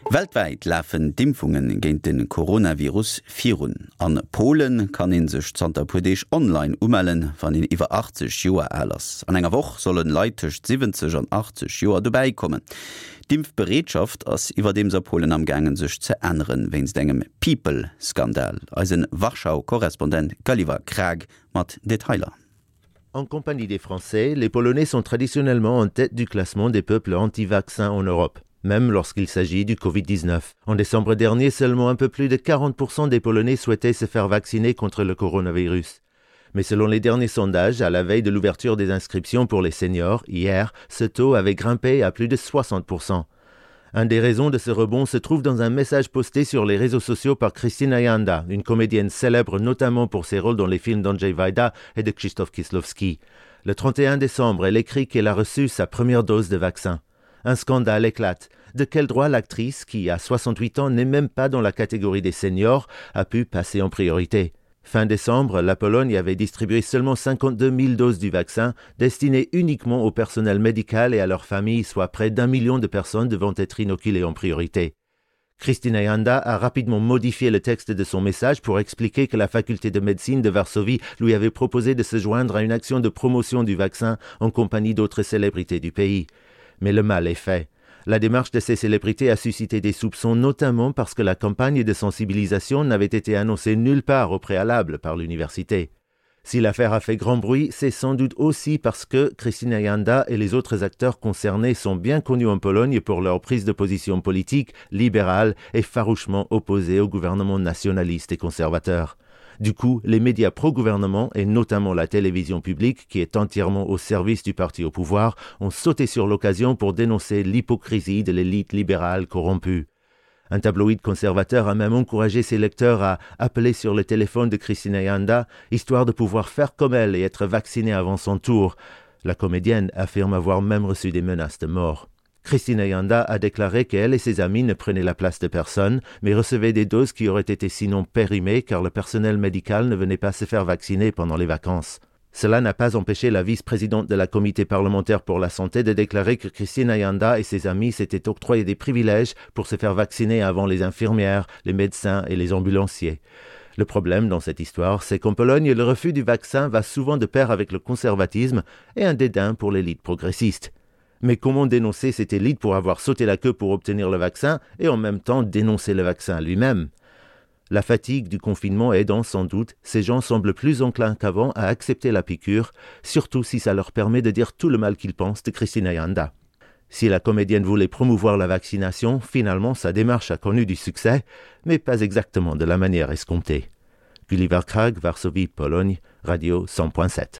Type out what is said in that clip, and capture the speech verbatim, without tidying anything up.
Weltweit laufen Dimpfungen gegen den Coronavirus virun. An Polen kann in sech Zanterpudeich online ummelden, wann in iwwer achtzig Joer allers. An enger Woch sollen leitecht siebzig an achtzig Joer vorbeikommen. Dimpfberedschaft ass iwwer dem sa Polen am gangen sech ze ändern, wenns engem People-Skandal. Als en Warschau-Korrespondent Gulliver Krag mat Detailer. En compagnie des Français, les Polonais sont traditionnellement en tête du classement des peuples anti-vaccins en Europe, même lorsqu'il s'agit du covid dix-neuf. En décembre dernier, seulement un peu plus de quarante pour cent des Polonais souhaitaient se faire vacciner contre le coronavirus. Mais selon les derniers sondages, à la veille de l'ouverture des inscriptions pour les seniors, hier, ce taux avait grimpé à plus de soixante pour cent. Un des raisons de ce rebond se trouve dans un message posté sur les réseaux sociaux par Krystyna Janda, une comédienne célèbre notamment pour ses rôles dans les films d'Andrzej Wajda et de Krzysztof Kieślowski. Le trente et un décembre, elle écrit qu'elle a reçu sa première dose de vaccin. Un scandale éclate. De quel droit l'actrice, qui à soixante-huit ans n'est même pas dans la catégorie des seniors, a pu passer en priorité? Fin décembre, la Pologne avait distribué seulement cinquante-deux mille doses du vaccin, destinées uniquement au personnel médical et à leurs familles, soit près d'un million de personnes devant être inoculées en priorité. Krystyna Janda a rapidement modifié le texte de son message pour expliquer que la faculté de médecine de Varsovie lui avait proposé de se joindre à une action de promotion du vaccin en compagnie d'autres célébrités du pays. Mais le mal est fait. La démarche de ces célébrités a suscité des soupçons, notamment parce que la campagne de sensibilisation n'avait été annoncée nulle part au préalable par l'université. Si l'affaire a fait grand bruit, c'est sans doute aussi parce que Krystyna Janda et les autres acteurs concernés sont bien connus en Pologne pour leur prise de position politique, libérale et farouchement opposée au gouvernement nationaliste et conservateur. Du coup, les médias pro-gouvernement, et notamment la télévision publique, qui est entièrement au service du parti au pouvoir, ont sauté sur l'occasion pour dénoncer l'hypocrisie de l'élite libérale corrompue. Un tabloïd conservateur a même encouragé ses lecteurs à appeler sur le téléphone de Krystyna Janda, histoire de pouvoir faire comme elle et être vacciné avant son tour. La comédienne affirme avoir même reçu des menaces de mort. Krystyna Janda a déclaré qu'elle et ses amis ne prenaient la place de personne, mais recevaient des doses qui auraient été sinon périmées car le personnel médical ne venait pas se faire vacciner pendant les vacances. Cela n'a pas empêché la vice-présidente de la comité parlementaire pour la santé de déclarer que Krystyna Janda et ses amis s'étaient octroyés des privilèges pour se faire vacciner avant les infirmières, les médecins et les ambulanciers. Le problème dans cette histoire, c'est qu'en Pologne, le refus du vaccin va souvent de pair avec le conservatisme et un dédain pour l'élite progressiste. Mais comment dénoncer cette élite pour avoir sauté la queue pour obtenir le vaccin et en même temps dénoncer le vaccin lui-même? La fatigue du confinement aidant sans doute, ces gens semblent plus enclins qu'avant à accepter la piqûre, surtout si ça leur permet de dire tout le mal qu'ils pensent de Krystyna Janda. Si la comédienne voulait promouvoir la vaccination, finalement sa démarche a connu du succès, mais pas exactement de la manière escomptée. Gulliver Krag, Varsovie, Pologne, Radio cent point sept.